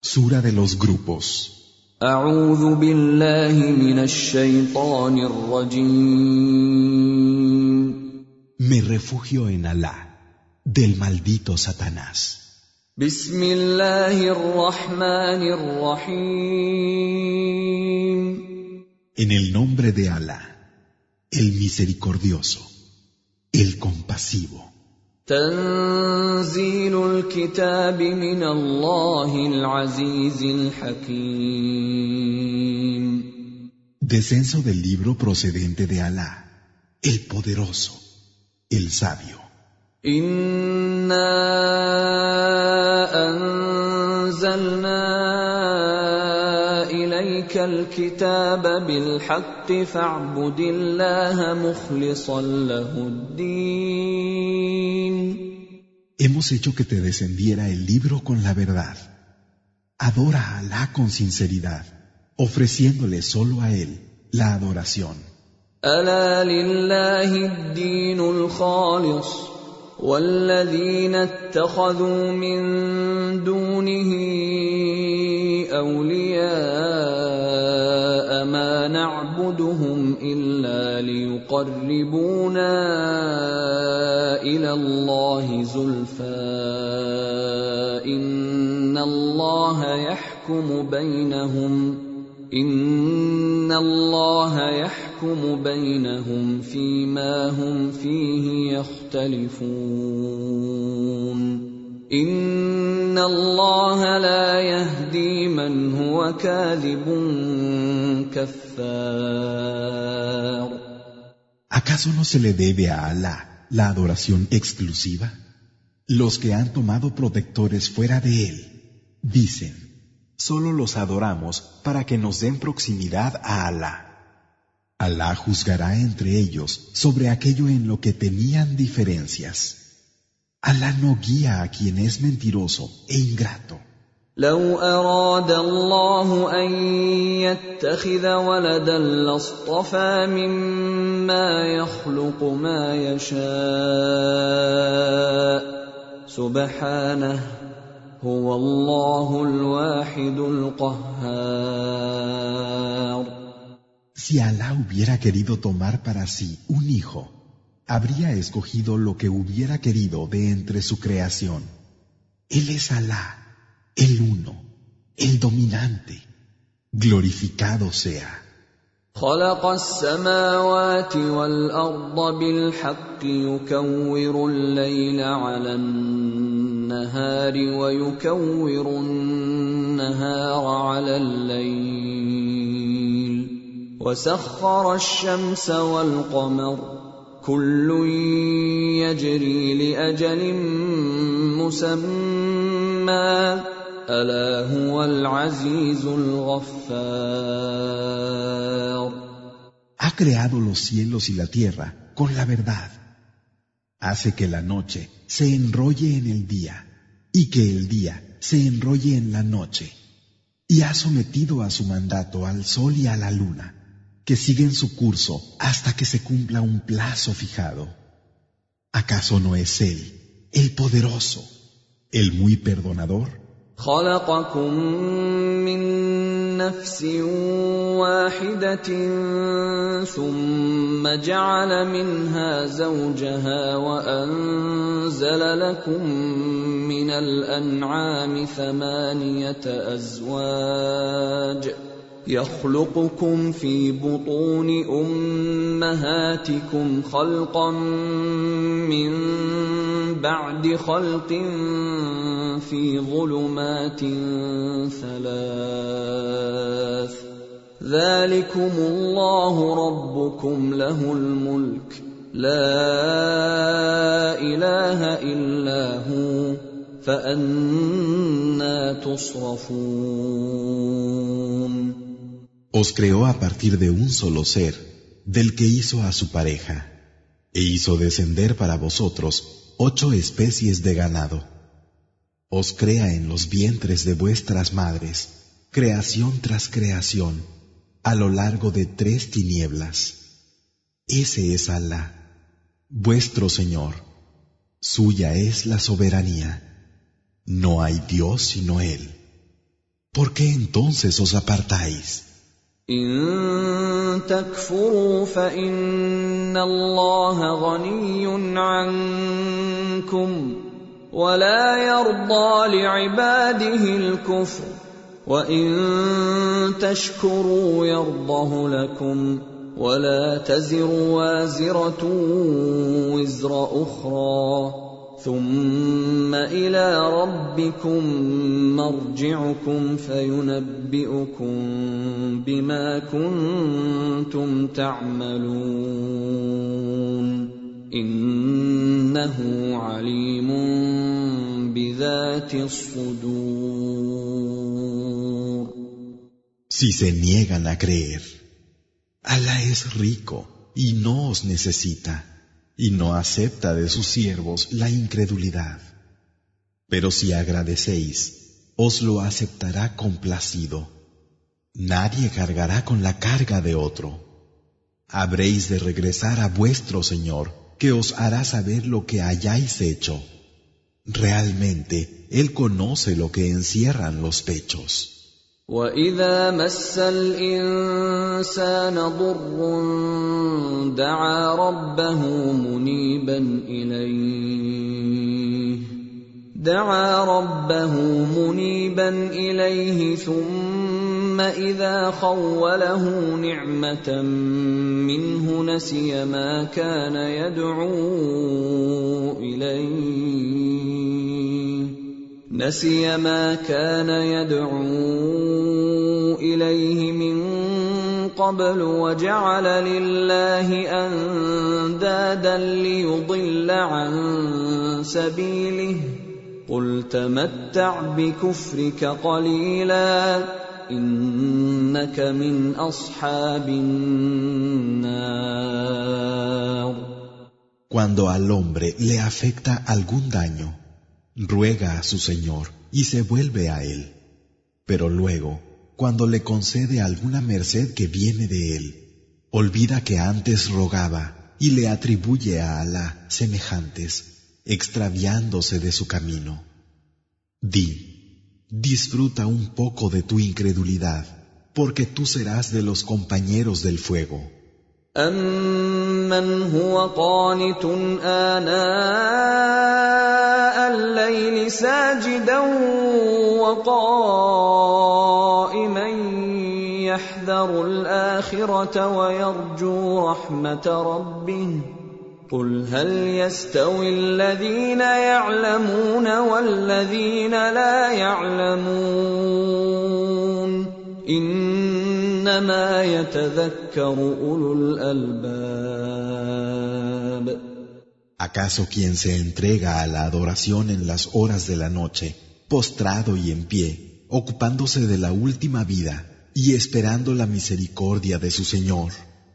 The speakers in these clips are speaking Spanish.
Sura de los grupos. أعوذ بالله من الشيطان الرجيم. Me refugio en Alá, del maldito Satanás. بسم الله الرحمن الرحيم. En el nombre de Alá, el misericordioso, el compasivo. تنزيل الكتاب من الله العزيز الحكيم. Descenso del libro procedente de Alá, el poderoso, el sabio. إنا أنزلنا إليك الكتاب بالحق فاعبد الله مخلصا له الدين. Hemos hecho que te descendiera el libro con la verdad. Adora a Alá con sinceridad, ofreciéndole solo a Él la adoración. ألا لله الدين الخالص والذين اتخذوا من دونه أولياء ما نعبدهم إلا ليقربونا إلى الله زلفى إن الله يحكم بينهم فيما هم فيه يختلفون إن الله لا يهدي من هو كاذب كفار. ¿Acaso no se le debe a Alá la adoración exclusiva? Los que han tomado protectores fuera de Él dicen: solo los adoramos para que nos den proximidad a Alá. Alá juzgará entre ellos sobre aquello en lo que tenían diferencias. Alá no guía a quien es mentiroso e ingrato. لو أراد الله أن يتخذ ولدا لاصطفى مما يخلق ما يشاء سبحانه هو الله الواحد القهار. Si Alá hubiera querido tomar para sí un hijo, habría escogido lo que hubiera querido de entre su creación. Él es Alá, el uno, el dominante. Glorificado sea. خلق السماوات والأرض بالحق يكور الليل على النهار ويكور النهار على الليل وسخر الشمس والقمر كل يجري لأجل مسمى ألا هو العزيز الغفار. Ha creado los cielos y la tierra con la verdad. Hace que la noche se enrolle en el día y que el día se enrolle en la noche. Y ha sometido a su mandato al sol y a la luna, que siguen su curso hasta que se cumpla un plazo fijado. ¿Acaso no es Él, el poderoso, el muy perdonador? خلقكم من نفس واحدة ثم جعل منها زوجها وأنزل لكم من الأنعام 8 أزواج يخلقكم في بطون أمهاتكم خلقا من بعد خلق في ظلمات 3 ذلكم الله ربكم له الملك لا إله إلا هو فأنى تصرفون. Os creó a partir de un solo ser, del que hizo a su pareja, e hizo descender para vosotros 8 especies de ganado. Os crea en los vientres de vuestras madres, creación tras creación, a lo largo de 3 tinieblas. Ese es Alá, vuestro Señor. Suya es la soberanía. No hay Dios sino Él. ¿Por qué entonces os apartáis? إن تكفروا فإن الله غني عنكم ولا يرضى لعباده الكفر وإن تشكروا يرضه لكم ولا تزر وازرة وزر أخرى ثم إلى ربكم مرجعكم فينبئكم بما كنتم تعملون إنه عليم بذات الصدور. Si se niegan a creer, Alá es rico y no os necesita, y no acepta de sus siervos la incredulidad. Pero si agradecéis, os lo aceptará complacido. Nadie cargará con la carga de otro. Habréis de regresar a vuestro Señor, que os hará saber lo que hayáis hecho. Realmente, Él conoce lo que encierran los pechos. وَإِذَا مَسَّ الْإِنسَانَ ضُرٌّ دَعَا رَبَّهُ مُنِيبًا إِلَيْهِ ثُمَّ إِذَا خَوَّلَهُ نِعْمَةً مِّنْهُ نَسِيَ مَا كَانَ يَدْعُو إِلَيْهِ مِن قَبْلُ وَجَعَلَ لِلَّهِ أَندَادًا لِّيُضِلَّ عَن سَبِيلِهِ قُلْ تَمَتَّعْ بِكُفْرِكَ قَلِيلًا إِنَّكَ مِنْ أَصْحَابِ النَّارِ. Cuando al hombre le afecta algún daño, ruega a su Señor y se vuelve a Él. Pero luego, cuando le concede alguna merced que viene de Él, olvida que antes rogaba y le atribuye a Alá semejantes, extraviándose de su camino. Di, disfruta un poco de tu incredulidad, porque tú serás de los compañeros del fuego. أَمَّنْ هُوَ قَانِتٌ آنَاءَ اللَّيْلِ سَاجِدًا وَقَائِمًا يَحْذَرُ الْآخِرَةَ وَيَرْجُو رَحْمَةَ رَبِّهِ قُلْ هَلْ يَسْتَوِي الَّذِينَ يَعْلَمُونَ وَالَّذِينَ لَا يَعْلَمُونَ إِنَّمَا يَتَذَكَّرُ أُولُو الْأَلْبَابِ. ¿Acaso quien se entrega a la adoración en las horas de la noche, postrado y en pie, ocupándose de la última vida y esperando la misericordia de su Señor?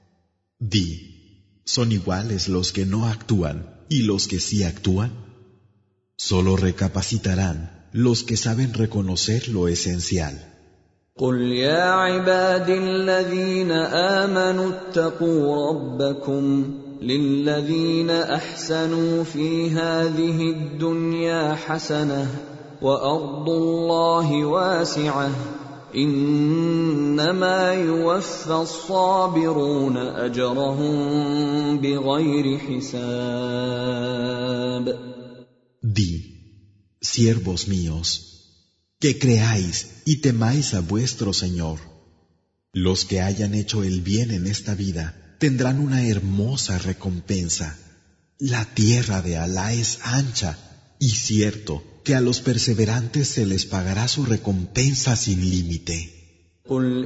Di, ¿son iguales los que no actúan y los que sí actúan? Solo recapacitarán los que saben reconocer lo esencial. قُلْ يَا عِبَادِي الَّذِينَ آمَنُوا اتَّقُوا رَبَّكُمْ لِلَّذِينَ أَحْسَنُوا فِي هَٰذِهِ الدُّنْيَا حَسَنَةٌ وَأَرْضُ اللَّهِ وَاسِعَةٌ إِنَّمَا يُوَفَّى الصَّابِرُونَ أَجْرَهُم بِغَيْرِ حِسَابٍ. Di, siervos míos, que creáis y temáis a vuestro Señor. Los que hayan hecho el bien en esta vida tendrán una hermosa recompensa. La tierra de Alá es ancha, y cierto que a los perseverantes se les pagará su recompensa sin límite. قُلْ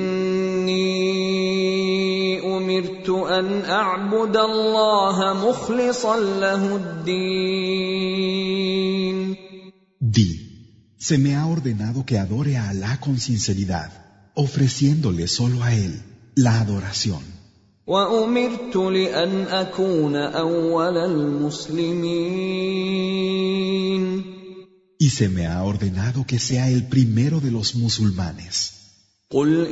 إِنِّي أُمِرْتُ أَنْ أَعْبُدَ اللَّهَ مُخْلِصًا لَهُ الدِّينَ. Di, se me ha ordenado que adore a Alá con sinceridad, ofreciéndole solo a Él la adoración. وَأُمِرْتُ لِأَنْ أَكُونَ أَوَّلَ الْمُسْلِمِينَ. Y se me ha ordenado que sea el primero de los musulmanes. قُلْ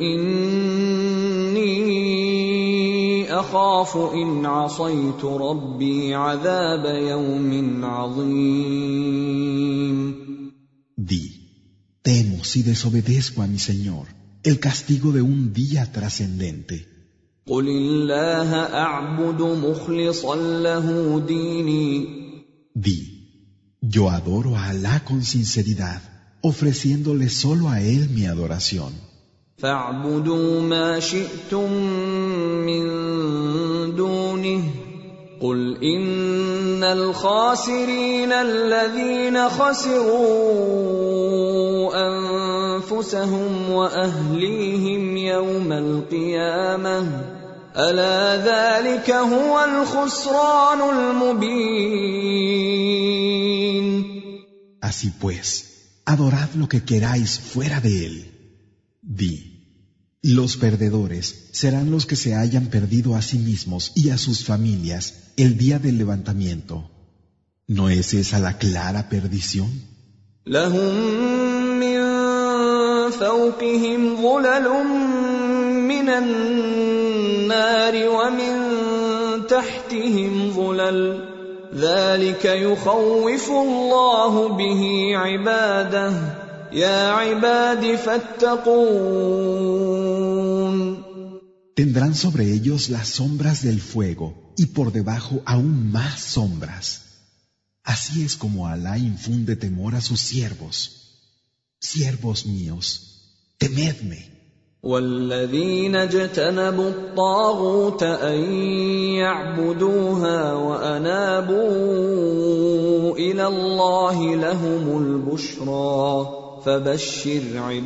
إِنِّي أَخَافُ إِنْ عَصَيْتُ رَبِّي عَذَابَ يَوْمٍ عَظِيمٍ. Di, Temo si desobedezco a mi Señor el castigo de un día trascendente. قل الله أعبد مخلصا له ديني. Di, yo adoro a Alá con sinceridad, ofreciéndole solo a Él mi adoración. فاعبدوا ما شئتم من دونه قل إن الخاسرين الذين خسروا أنفسهم وأهليهم يوم القيامة ألا ذلك هو الخسران المبين. Así pues, adorad lo que queráis fuera de Él. Di, los perdedores serán los que se hayan perdido a sí mismos y a sus familias el día del levantamiento. ¿No es esa la clara perdición? لهم من فوقهم ظلل من النار ومن تحتهم ظلل ذلك يخوف الله به عباده يا عباد فاتقون. Tendrán sobre ellos las sombras del fuego y por debajo aún más sombras. Así es como Alá infunde temor a sus siervos. Siervos míos, temedme. والذين اجتنبوا الطاغوت أن يعبدوها وأنابوا إلى الله لهم البشرى فبشر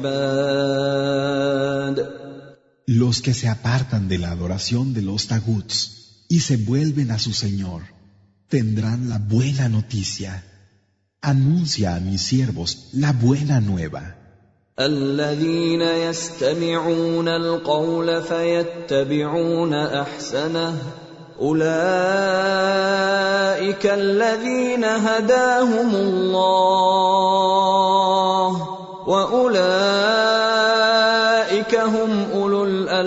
عباد. Los que se apartan de la adoración de los taguts y se vuelven a su Señor, tendrán la buena noticia. Anuncia a mis siervos la buena nueva. الذين يستمعون القول فيتبعون أحسنه أولئك الذين هداهم الله وأولئك هم أولو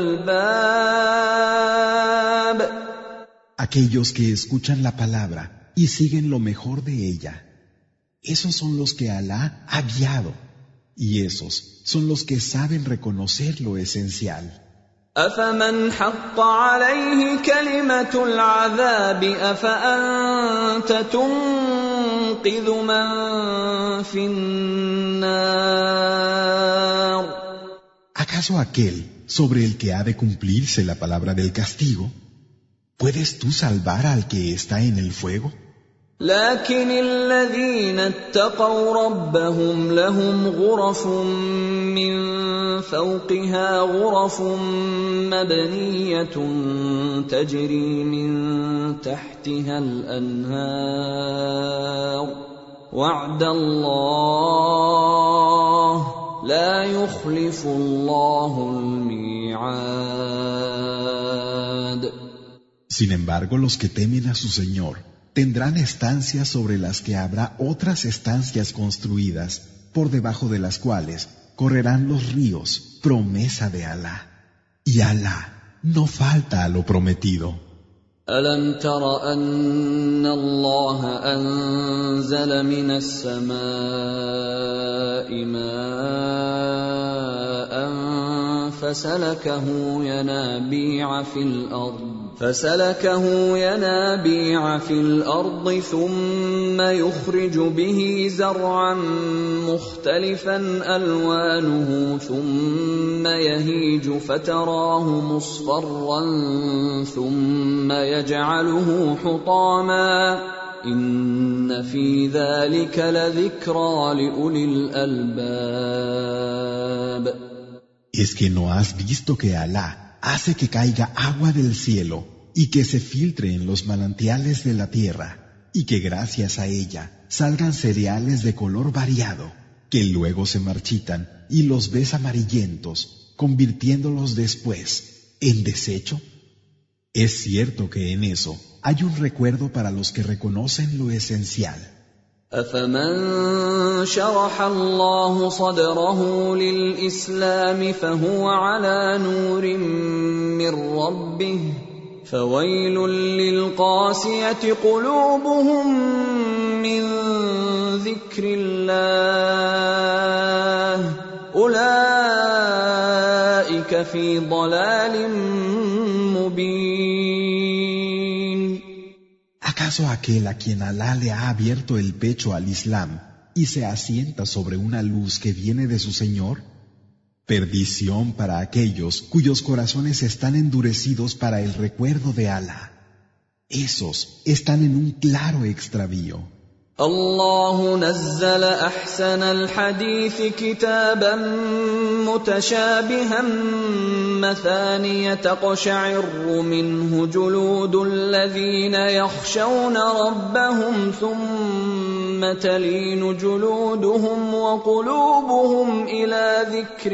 الألباب. Aquellos que escuchan la palabra y siguen lo mejor de ella, esos son los que Alá ha guiado. Y esos son los que saben reconocer lo esencial. أفمن حق عليه كلمة العذاب أفأنت تنقذ من في النار. ¿Acaso aquel sobre el que ha de cumplirse la palabra del castigo, puedes tú salvar al que está en el fuego? لكن الذين اتقوا ربهم لهم غرف من فوقها غرف مبنية تجري من تحتها الأنهار وعد الله لا يخلف الله الميعاد. Sin embargo, los que temen a su Señor tendrán estancias sobre las que habrá otras estancias construidas, por debajo de las cuales correrán los ríos, promesa de Alá. Y Alá no falta a lo prometido. ألم تر أن الله أنزل من السماء ماء فسلكه ينابيع في الأرض ثم يخرج به زرعا مختلفا ألوانه ثم يهيج فتراه مصفرا ثم يجعله حطاما إن في ذلك لذكرى لأولي الألباب. ¿Es que no has visto que Alá hace que caiga agua del cielo y que se filtre en los manantiales de la tierra y que gracias a ella salgan cereales de color variado, que luego se marchitan y los ves amarillentos, convirtiéndolos después en desecho? Es cierto que en eso hay un recuerdo para los que reconocen lo esencial. أفمن شرح الله صدره للإسلام فهو على نور من ربه فويل للقاسية قلوبهم من ذكر الله أولئك في ضلال مبين. ¿Acaso aquel a quien Alá le ha abierto el pecho al Islam y se asienta sobre una luz que viene de su Señor? Perdición para aquellos cuyos corazones están endurecidos para el recuerdo de Alá. Esos están en un claro extravío. الله نزل أحسن الحديث كتابا متشابها مثانية تقشعر منه جلود الذين يخشون ربهم ثم تلين جلودهم وقلوبهم إلى ذكر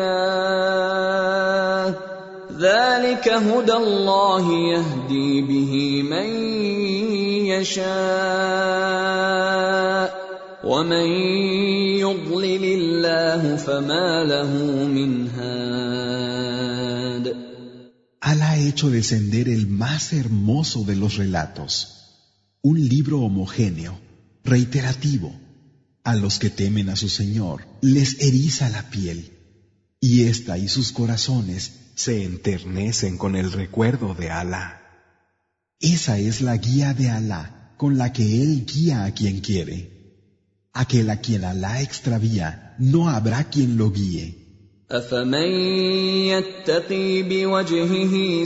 الله ذلك هدى الله يهدي به من يشاء ومن يضلل الله فما له من هاد. Alá ha hecho descender el más hermoso de los relatos, un libro homogéneo, reiterativo. A los que temen a su Señor les eriza la piel, y ésta y sus corazones se enternecen con el recuerdo de Alá. Esa es la guía de Alá con la que Él guía a quien quiere. Aquel a quien Alá extravía, no habrá quien lo guíe. أفمن يتقي بوجهه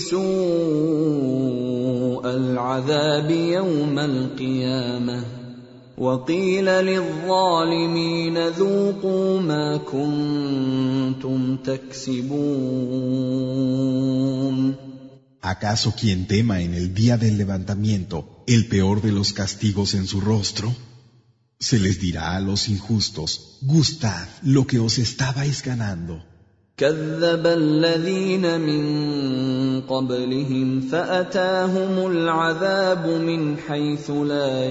سوء العذاب يوم القيامة وقيل للظالمين ذوقوا ما كنتم تكسبون. ¿Acaso quien tema en el día del levantamiento el peor de los castigos en su rostro? Se les dirá a los injustos, gustad lo que os estabais ganando. كذب الذين من قبلهم فأتاهم العذاب من حيث لا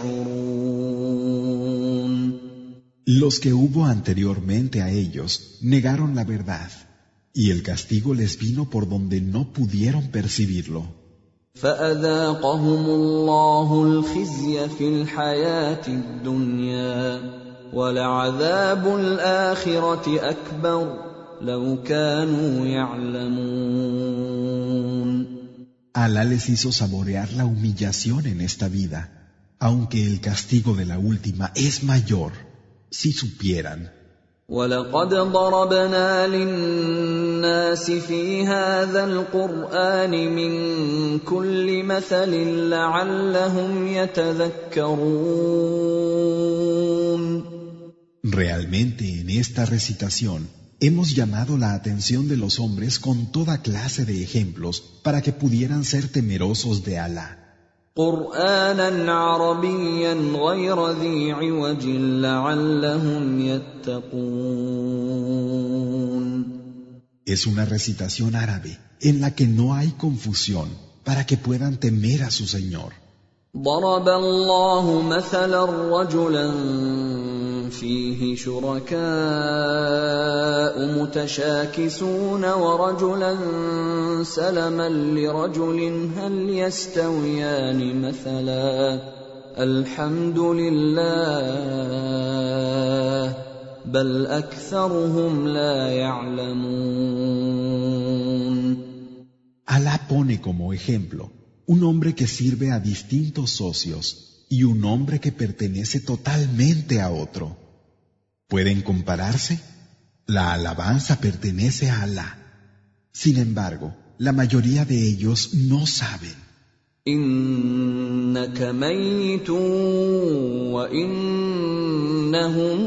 يشعرون. Los que hubo anteriormente a ellos negaron la verdad, y el castigo les vino por donde no pudieron percibirlo. فأذاقهم الله الخزي في الحياة الدنيا ولعذاب الآخرة أكبر لو كانوا يعلمون. Alá les hizo saborear la humillación en esta vida, aunque el castigo de la última es mayor, si supieran. وَلَقَدْ ضَرَبْنَا لِلنَّاسِ فِي هَذَا الْقُرْآنِ مِنْ كُلِّ مَثَلٍ لَعَلَّهُمْ يَتَذَكَّرُونَ. Realmente en esta recitación hemos llamado la atención de los hombres con toda clase de ejemplos para que pudieran ser temerosos de Alá. قُرْآنًا عَرَبِيًّا غَيْرَ ذِي عِوَجٍ لَعَلَّهُمْ يَتَّقُونَ. Es una recitación árabe en la que no hay confusión para que puedan temer a su Señor. ضرب الله مثلا رجلا فيه شركاء متشاكسون ورجلا سلما لرجل هل يستويان مثلا الحمد لله بل أكثرهم لا يعلمون. Alá pone como ejemplo un hombre que sirve a distintos socios y un hombre que pertenece totalmente a otro. ¿Pueden compararse? La alabanza pertenece a Alá. Sin embargo, la mayoría de ellos no saben. إنك ميت وإنهم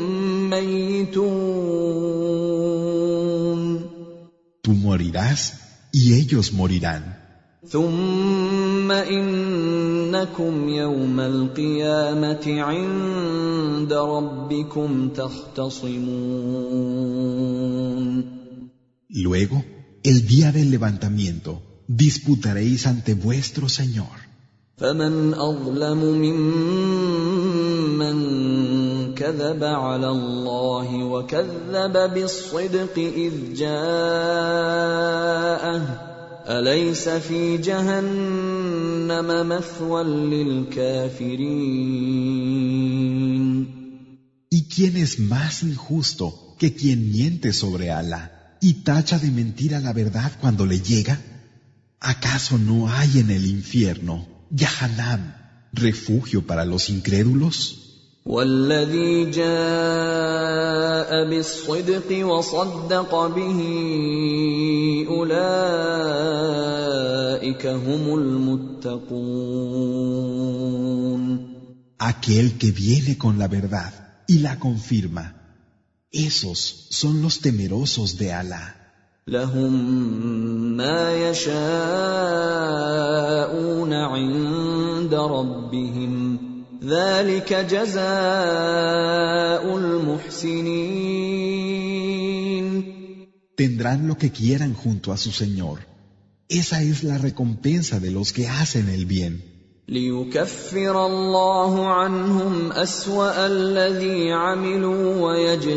ميتون. Tú morirás y ellos morirán. ثم إنكم يوم القيامة عند ربكم تختصمون. Luego, el día del levantamiento, disputaréis ante vuestro Señor. فمن أظلم ممن كذب على الله وكذب بالصدق إذ جاءه أليس في جهنم مثوى للكافرين ¿Y quién es más injusto que quien miente sobre Alá y tacha de mentira la verdad cuando le llega? ¿Acaso no hay en el infierno, Yahanam, refugio para los incrédulos? والذي جاء بالصدق وصدق به أولئك هم المتقون. Aquel que viene con la verdad y la confirma, esos son los temerosos de Alá. لهم ما يشاءون عند ربهم ذلك جزاء المحسنين. Tendrán lo que quieran junto a su Señor. Esa es la recompensa de los que hacen el bien. ليكفر الله عنهم أسوأ الذي عملوا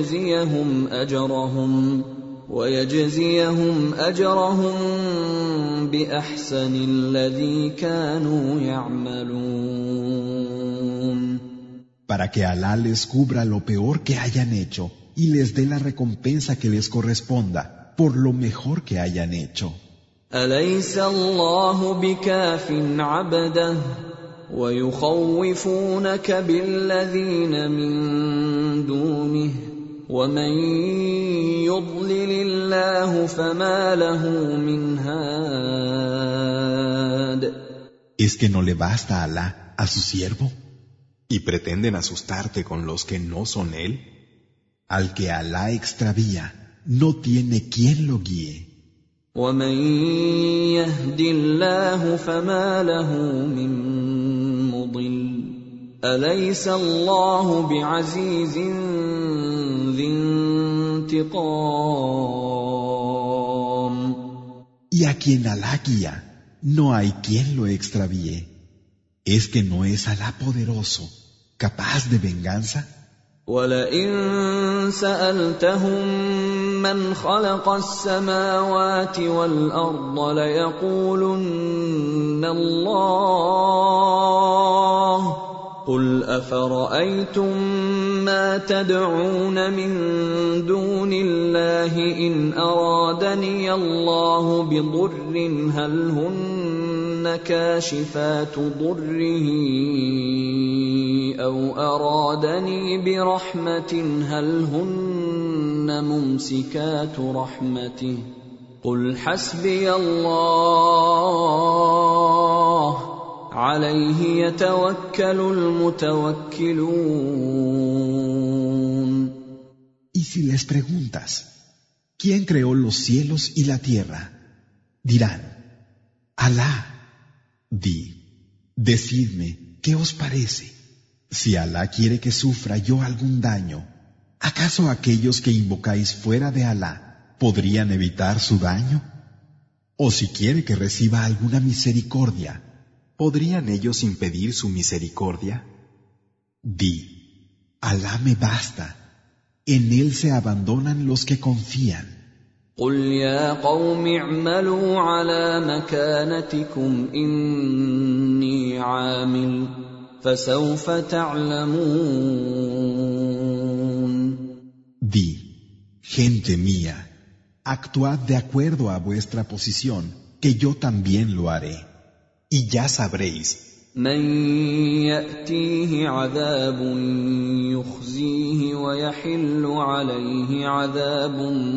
ويجزيهم أجرهم بأحسن الذي كانوا يعملون. Para que Alá les cubra lo peor que hayan hecho y les dé la recompensa que les corresponda por lo mejor que hayan hecho. أليس الله بكاف عبده ويخوفونك بالذين من دونه ومن يضلل الله فما له من هاد. ¿Es que no le basta a Alá a su siervo? ¿Y pretenden asustarte con los que no son él? Al que Alá extravía, no tiene quien lo guíe. ومن يهد الله فما له من مضل أليس الله بعزيز ذي انتقام. Y a quien Alá guía, no hay quien lo extravíe. ¿Es que no es Alá poderoso, capaz de venganza? ولئن سألتهم من خلق السماوات والأرض ليقولن الله قل أفرأيتم ما تدعون من دون الله إن أرادني الله بضر هل هن كاشفات ضره أو أرادني برحمة هل هن ممسكات رحمته قل حسبي الله عليه يتوكل المتوكلون. Y si les preguntas, ¿quién creó los cielos y la tierra? Dirán, Alá. Decidme, ¿qué os parece? Si Alá quiere que sufra yo algún daño, ¿acaso aquellos que invocáis fuera de Alá podrían evitar su daño? ¿O si quiere que reciba alguna misericordia, ¿podrían ellos impedir su misericordia? Alá me basta, en Él se abandonan los que confían. قل يا قوم اعملوا على مكانتكم إني عامل فسوف تعلمون. Gente mía, actuad de acuerdo a vuestra posición, que yo también lo haré, y ya sabréis. من يأتيه عذاب يخزيه ويحل عليه عذاب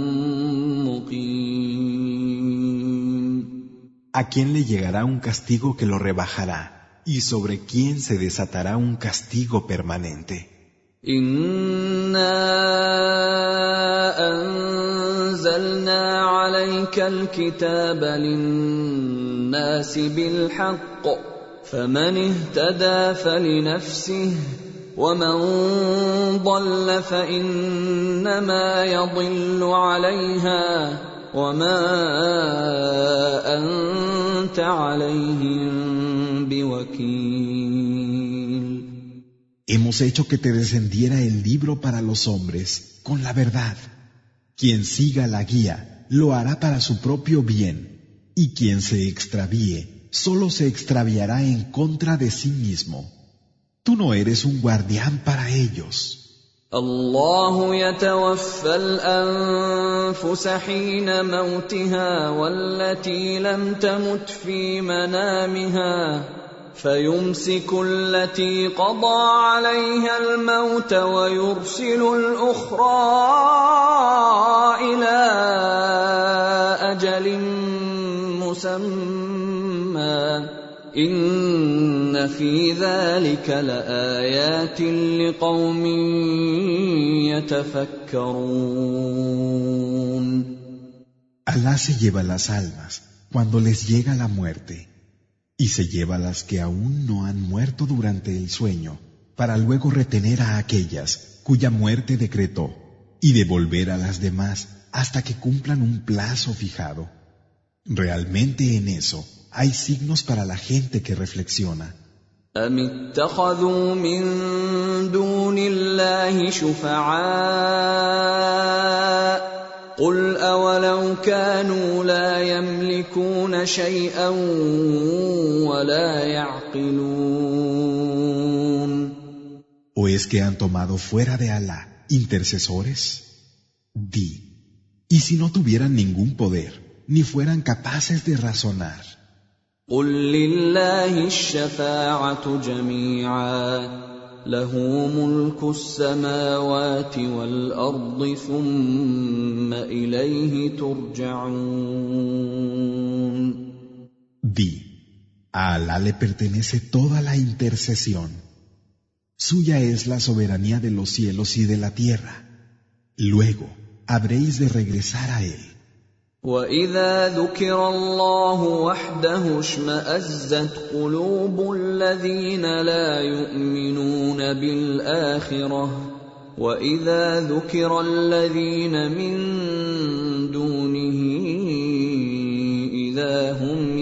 مقيم. ¿A quién le llegará un castigo que lo rebajará? ¿Y sobre quién se desatará un castigo permanente? إنا أنزلنا عليك الكتاب للناس بالحق فمن اهتدى فلنفسه ومن ضل فإنما يضل عليها وما أنت عليهم بوكيل. Hemos hecho que te descendiera el libro para los hombres con la verdad. Quien siga la guía lo hará para su propio bien, Y quien se extravíe, solo se extraviará en contra de sí mismo. Tú no eres un guardián para ellos. الله يتوفى الأنفس حين موتها والتي لم تمت في منامها فيمسك التي قضى عليها الموت ويرسل الأخرى إلى أجل مسمى إن في ذلك لآيات لقوم يتفكرون. Alá se lleva las almas cuando les llega la muerte y se lleva las que aún no han muerto durante el sueño para luego retener a aquellas cuya muerte decretó y devolver a las demás hasta que cumplan un plazo fijado. Realmente en eso hay signos para la gente que reflexiona. أم اتخذوا من دون الله شفعاء قل أولو كانوا لا يملكون شيئا ولا يعقلون. ¿O es que han tomado fuera de Alá intercesores? Di, ¿y si no tuvieran ningún poder, ni fueran capaces de razonar? قل لله الشفاعة جميعا له ملك السماوات والأرض ثم إليه ترجعون. Di, a Alá le pertenece toda la intercesión. Suya es la soberanía de los cielos y de la tierra. Luego habréis de regresar a Él. وَإِذَا ذُكِرَ اللَّهُ وَحْدَهُ اشْمَأَزَّتْ قُلُوبُ الَّذِينَ لَا يُؤْمِنُونَ بِالْآخِرَةِ وَإِذَا ذُكِرَ الَّذِينَ مِن دُونِهِ إِذَا هُمْ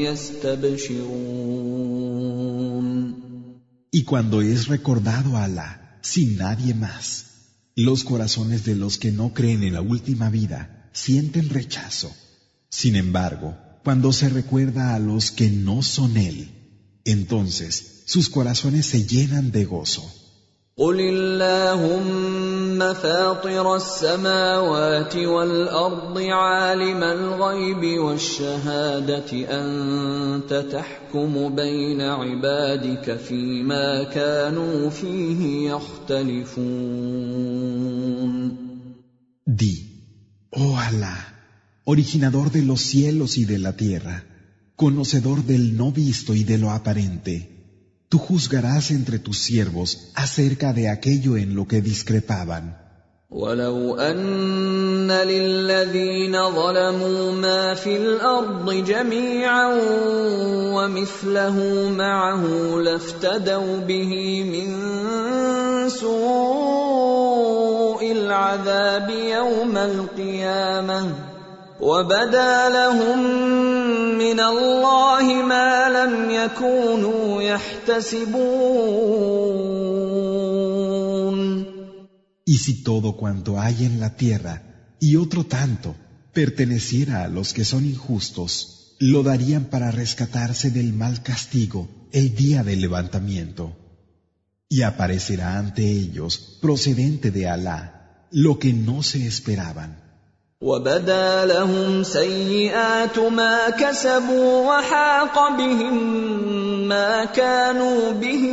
يَسْتَبْشِرُونَ. Y cuando es recordado a Alá, sin nadie más, los corazones de los que no creen en la última vida sienten rechazo. Sin embargo, cuando se recuerda a los que no son Él, entonces sus corazones se llenan de gozo. قُلِ اللَّهُمَّ فَاطِرَ السَّمَاوَاتِ وَالْأَرْضِ عَالِمَ الْغَيْبِ وَالشَّهَادَةِ أَنْتَ تَحْكُمُ بَيْنَ عِبَادِكَ فِيمَا كَانُوا فِيهِ يَخْتَلِفُونَ. Di, oh Alá, originador de los cielos y de la tierra, conocedor del no visto y de lo aparente, tú juzgarás entre tus siervos acerca de aquello en lo que discrepaban. وَلَوْ أَنَّ لِلَّذِينَ ظَلَمُوا مَا فِي الْأَرْضِ جَمِيعًا وَمِثْلَهُ مَعَهُ لَافْتَدَوْا بِهِ مِنْ سُوءِ الْعَذَابِ يَوْمَ الْقِيَامَةِ وَبَدَا لَهُم مِّنَ اللَّهِ مَا لَمْ يَكُونُوا يَحْتَسِبُونَ. Y si todo cuanto hay en la tierra y otro tanto perteneciera a los que son injustos, lo darían para rescatarse del mal castigo el día del levantamiento. Y aparecerá ante ellos, procedente de Alá, lo que no se esperaban. وَبَدَا لَهُمْ سَيِّئَاتُ مَا كَسَبُوا وَحَاقَ بِهِم مَّا كَانُوا بِهِ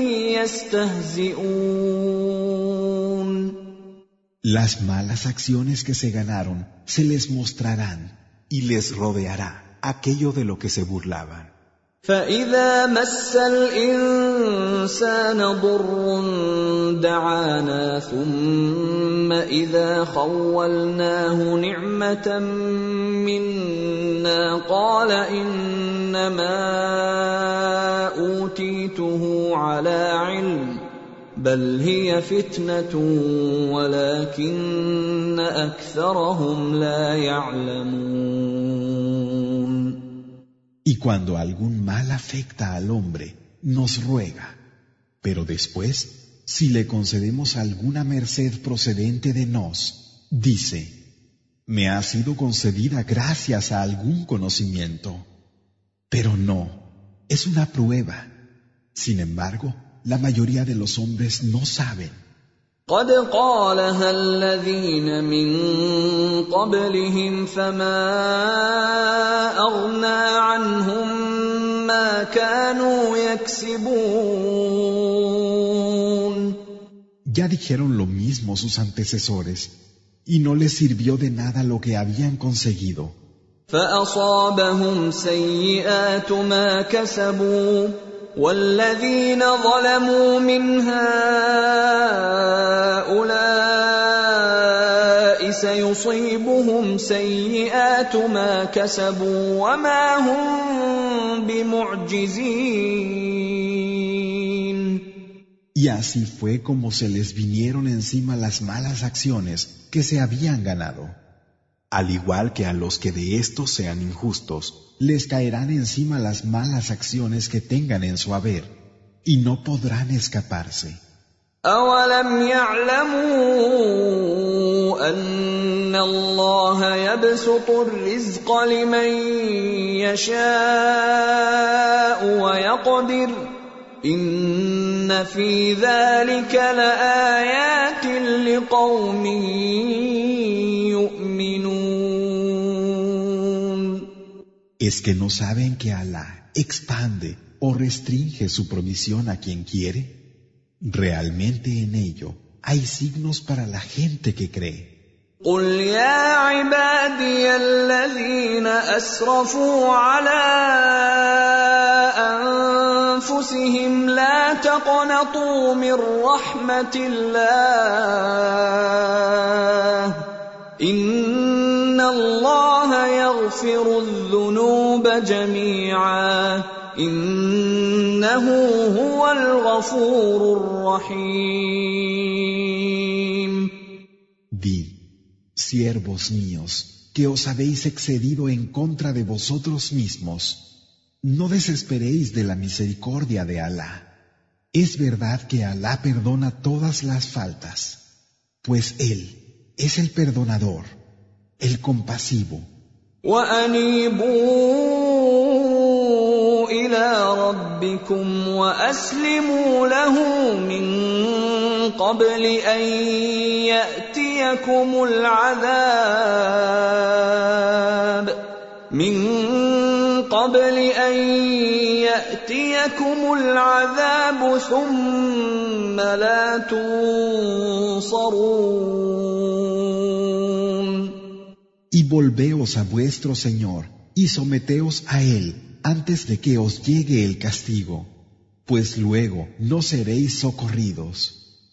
يَسْتَهْزِئُونَ. Las malas acciones que se ganaron se les mostrarán y les rodeará aquello de lo que se burlaban. فَإِذَا مَسَّ الْإِنسَانَ ضُرٌّ دَعَانَا ثُمَّ إِذَا خَوَّلْنَاهُ نِعْمَةً مِنَّا قَالَ إِنَّمَا أُوتِيتُهُ عَلَى عِلْمٍ بَلْ هِيَ فِتْنَةٌ وَلَكِنَّ أَكْثَرَهُمْ لَا يَعْلَمُونَ. Y cuando algún mal afecta al hombre, nos ruega. Pero después, si le concedemos alguna merced procedente de nos, dice, me ha sido concedida gracias a algún conocimiento. Pero no, es una prueba. Sin embargo, la mayoría de los hombres no saben. قد قالها الذين من قبلهم فما أغنى عنهم ما كانوا يكسبون. Ya dijeron lo mismo sus antecesores, y no les sirvió de nada lo que habían conseguido. فأصابهم سيئات ما كسبوا والذين ظلموا من هؤلاء سيصيبهم سيئات ما كسبوا وما هم بمعجزين. Y así fue como se les vinieron encima las malas acciones que se habían ganado. Al igual que a los que de estos sean injustos, les caerán encima las malas acciones que tengan en su haber, y no podrán escaparse. أَوَلَمْ يَعْلَمُوا أَنَّ اللَّهَ يَبْسُطُ الرِّزْقَ لِمَن يَشَاءُ وَيَقْدِرُ إِنَّ فِي ذَلِكَ لَآيَاتٍ لِقَوْمٍ يُؤْمِنُونَ. ¿Es que no saben que Alá expande o restringe su provisión a quien quiere? Realmente en ello hay signos para la gente que cree. قُلْ يَا عِبَادِيَ الَّذِينَ أَسْرَفُوا عَلَىٰ أَنفُسِهِمْ لَا تَقْنَطُوا مِن رَّحْمَةِ اللَّهِ إِنَّ اللَّهَ يَغْفِرُ الذُّنُوبَ جَمِيعًا إِنَّهُ هُوَ الْغَفُورُ الرَّحِيمُ. Di, siervos míos, que os habéis excedido en contra de vosotros mismos, no desesperéis de la misericordia de Alá. Es verdad que Alá perdona todas las faltas, pues Él es el perdonador, el compasivo. وَأَنِيبُوا إِلَىٰ رَبِّكُمْ وَأَسْلِمُوا لَهُ مِن قَبْلِ أَن يَأْتِيَكُمُ الْعَذَابُ ثُمَّ لَا تُنصَرُونَ. Y volveos a vuestro Señor y someteos a Él antes de que os llegue el castigo, pues luego no seréis socorridos.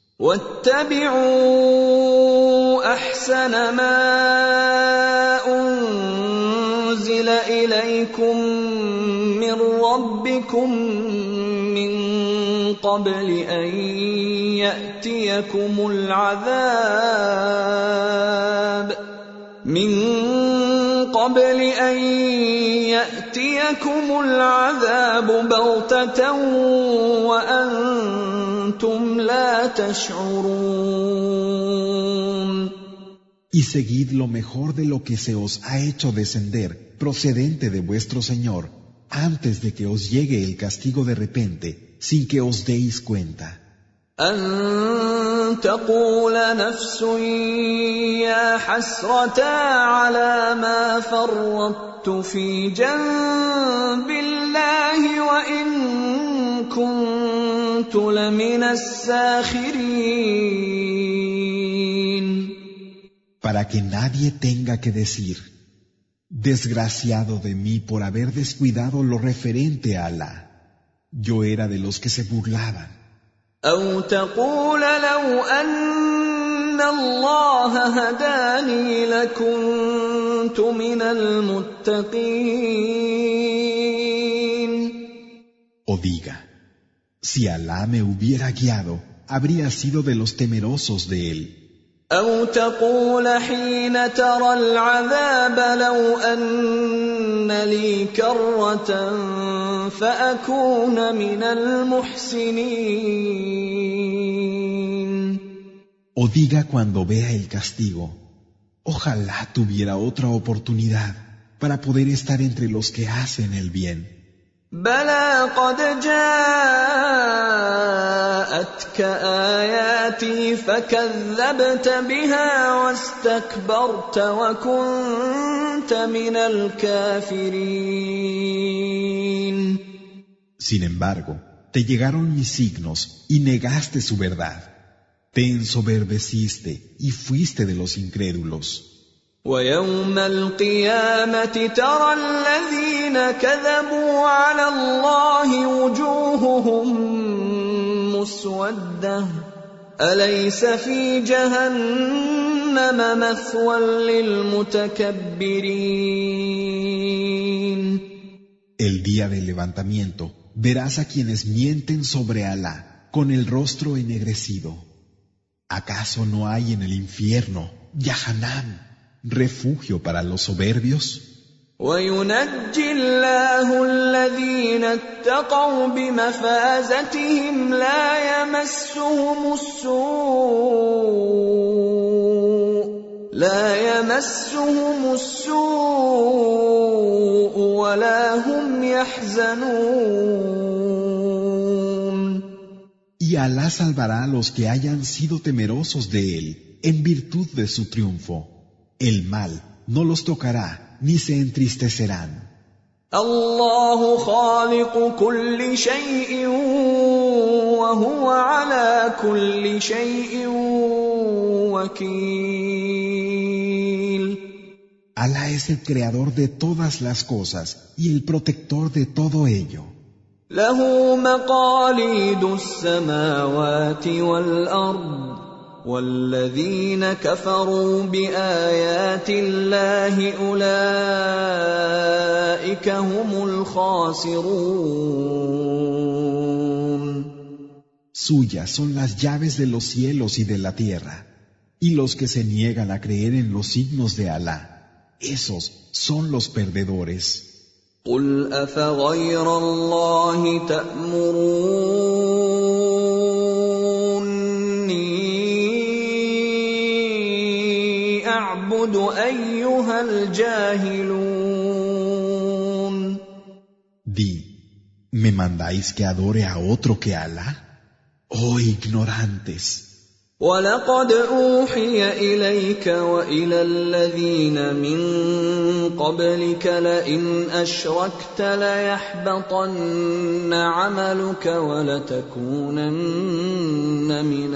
وَاتَّبِعُوا أَحْسَنَ مَا أُنزِلَ إِلَيْكُم مِّن رَّبِّكُم مِّن قَبْلِ أَن يَأْتِيَكُمُ الْعَذَابُ بَغْتَةً وَأَنتُمْ لَا تَشْعُرُونَ. Y seguid lo mejor de lo que se os ha hecho descender procedente de vuestro Señor antes de que os llegue el castigo de repente sin que os deis cuenta. أَن تَقُولَ نَفْسٌ يَا حَسْرَتَا عَلَىٰ مَا فَرَّطتُ فِي جَنبِ اللَّهِ وَإِن كُنتُ لَمِنَ السَّاخِرِينَ. Para que nadie tenga que decir, desgraciado de mí por haber descuidado lo referente a Alá. Yo era de los que se burlaban. أَوْ تَقُولَ لَوْ أَنَّ اللَّهَ هَدَانِي لَكُنتُ مِنَ الْمُتَّقِينَ. O diga, si Alá me hubiera guiado, habría sido de los temerosos de Él. أَوْ تَقُولَ حِينَ تَرَى الْعَذَابَ لَوْ أَنَّ لِي كَرَّةً فَأَكُونَ مِنَ الْمُحْسِنِينَ. O diga cuando vea el castigo, ojalá tuviera otra oportunidad para poder estar entre los que hacen el bien. بلى قد جاءتك آياتي فكذبت بها واستكبرت وكنت من الكافرين. Sin embargo, te llegaron mis signos y negaste su verdad. Te ensoberbeciste y fuiste de los incrédulos. ويوم القيامة ترى الذين كذبوا على الله وجوههم مسودة أليس في جهنم مثوى للمتكبرين. El día del levantamiento verás a quienes mienten sobre Alá con el rostro ennegrecido. ¿Acaso no hay en el infierno, Yahanam, refugio para los soberbios? وينجي الله الذين اتقوا بمفازتهم لا يمسهم السوء ولا هم يحزنون. Y Alá salvará a los que hayan sido temerosos de él en virtud de su triunfo. El mal no los tocará ni se entristecerán. الله خالق كل شيء وهو على كل شيء وكيل. Alá es el creador de todas las cosas y el protector de todo ello. له مقاليد السماوات والأرض والذين كفروا بآيات الله أولئك هم الخاسرون. Suyas son las llaves de los cielos y de la tierra, y los que se niegan a creer en los signos de Alá, esos son los perdedores. قل أفغير الله تأمروني أعبد أيها الجاهلون. Di, ¿me mandáis que adore a otro que Alá? ¡Oh ignorantes! ولقد أوحي إليك وإلى الذين من قبلك لئن أشركت ليحبطن عملك ولتكونن من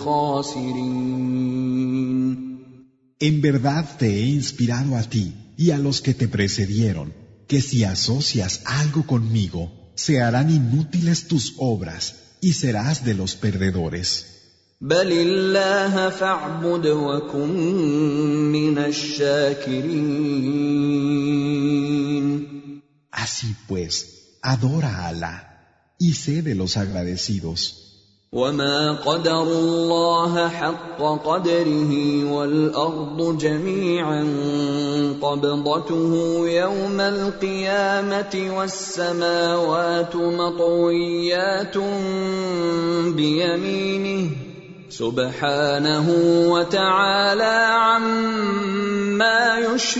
الخاسرين. En verdad te he inspirado a ti y a los que te precedieron, que si asocias algo conmigo, se harán inútiles tus obras y serás de los perdedores. بل الله فاعبد وكن من الشاكرين. Así pues, adora a Alá y sé de los agradecidos. وما قدروا الله حق قدره والأرض جميعا قبضته يوم القيامة والسماوات مطويات بيمينه سبحانه وتعالى عما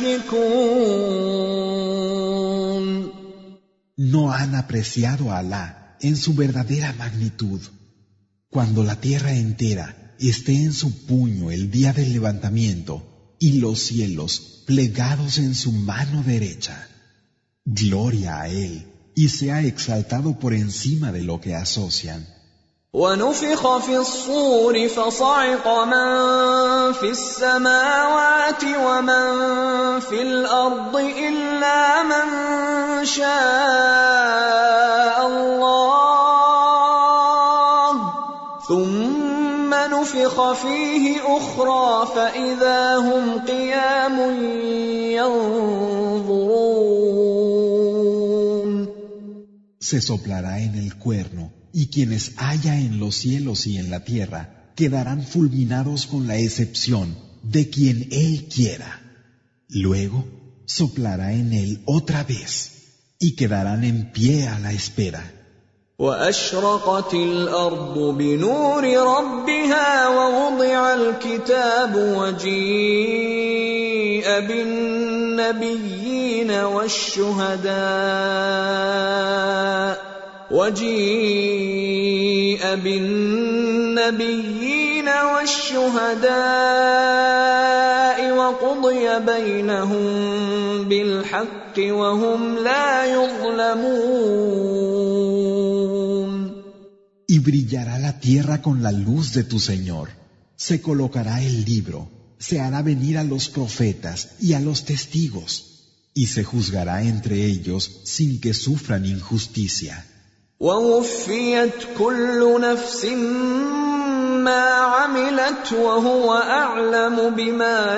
يشركون. No han apreciado a Alá en su verdadera magnitud. Cuando la tierra entera esté en su puño el día del levantamiento y los cielos plegados en su mano derecha, gloria a Él y sea exaltado por encima de lo que asocian. ونفخ في الصور فصعق من في السماوات ومن في الأرض إلا من شاء الله ثم نفخ فيه أخرى فإذا هم قيام ينظرون. Se soplará en el cuerno y quienes haya en los cielos y en la tierra quedarán fulminados con la excepción de quien Él quiera. Luego soplará en él otra vez y quedarán en pie a la espera. وأشرقت الأرض بنور ربها ووضع الكتاب وجيء بالناس بالنبيين والشهداء وجيء بالنبيين والشهداء وقضي بينهم بالحق وهم لا يظلمون. Y brillará la tierra con la luz de tu Señor. Se colocará el libro, se hará venir a los profetas y a los testigos, y se juzgará entre ellos sin que sufran injusticia. ووفيت كل نفس ما عملت وهو أعلم بما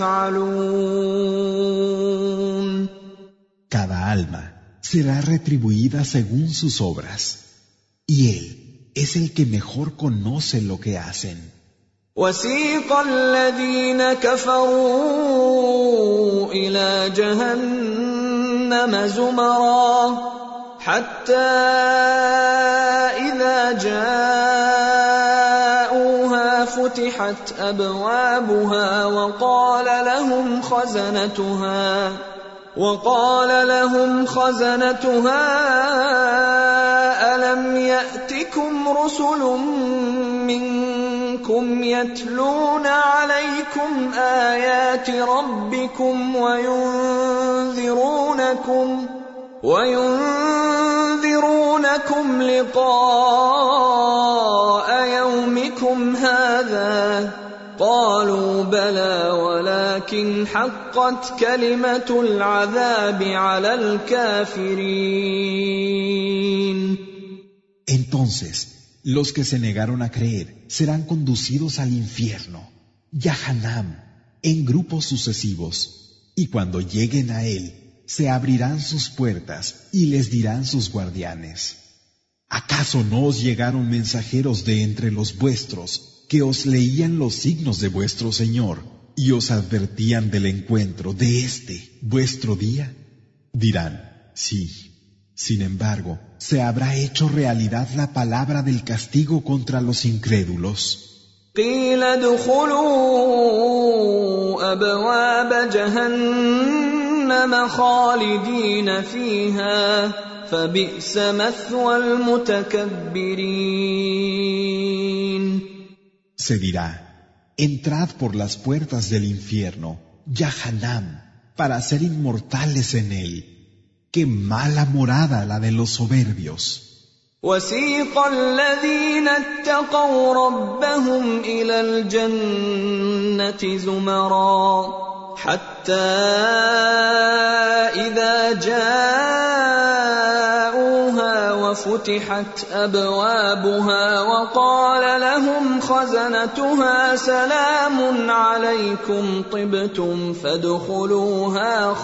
يفعلون. Cada alma será retribuida según sus obras, y Él es el que mejor conoce lo que hacen. وسيق الذين كفروا إلى جهنم زمرا حتى إذا جاءوها فتحت أبوابها وقال لهم خزنتها ألم يأتكم رسل منكم يتلون عليكم آيات ربكم وينذرونكم لقاء يومكم هذا قالوا بلى ولكن حقت كلمة العذاب على الكافرين. Entonces, los que se negaron a creer serán conducidos al infierno, Yahanam, en grupos sucesivos, y cuando lleguen a él, se abrirán sus puertas y les dirán sus guardianes: ¿acaso no os llegaron mensajeros de entre los vuestros que os leían los signos de vuestro Señor y os advertían del encuentro de este, vuestro día? Dirán: sí. Sin embargo, se habrá hecho realidad la palabra del castigo contra los incrédulos. قيل ادخلوا أبواب جهنم خالدين فيها فبئس مثوى المتكبرين. Se dirá: entrad por las puertas del infierno, Yahanam, para ser inmortales en él. ¡Qué mala morada la de los soberbios! وسيق الذين اتقوا ربهم إلى الجنة زمرا حتى إذا جاءوها وفتحت أبوابها وقال لهم خزنتها سلام عليكم طبتم فادخلوها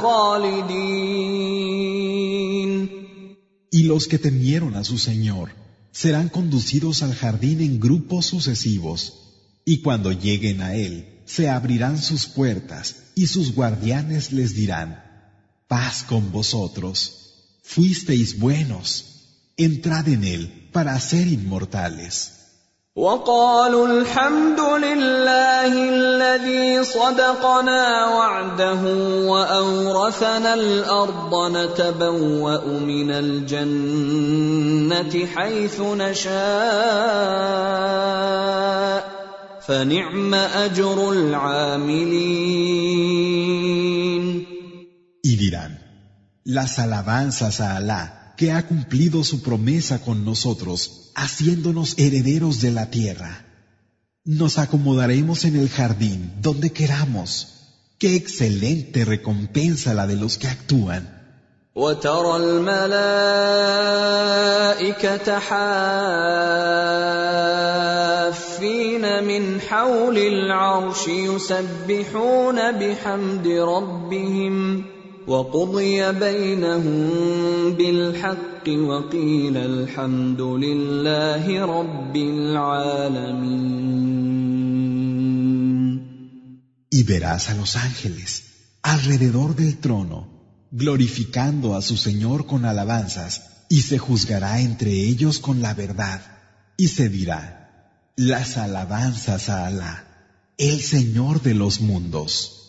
خالدين. Y los que temieron a su Señor serán conducidos al jardín en grupos sucesivos, y cuando lleguen a él, se abrirán sus puertas, y sus guardianes les dirán: paz con vosotros, fuisteis buenos, entrad en él para ser inmortales. وقالوا الحمد لله الذي صدقنا وعده وأورثنا الأرض نتبوأ من الجنة حيث نشاء فنعم أجر العاملين. Y dirán: las alabanzas a Alá, que ha cumplido su promesa con nosotros, haciéndonos herederos de la tierra. Nos acomodaremos en el jardín donde queramos. ¡Qué excelente recompensa la de los que actúan! وترى الملائكة حافين من حول العرش يسبحون بحمد ربهم وقضي بينهم بالحق وقيل الحمد لله رب العالمين. Y verás a los ángeles alrededor del trono, glorificando a su Señor con alabanzas, y se juzgará entre ellos con la verdad, y se dirá: las alabanzas a Alá, el Señor de los mundos.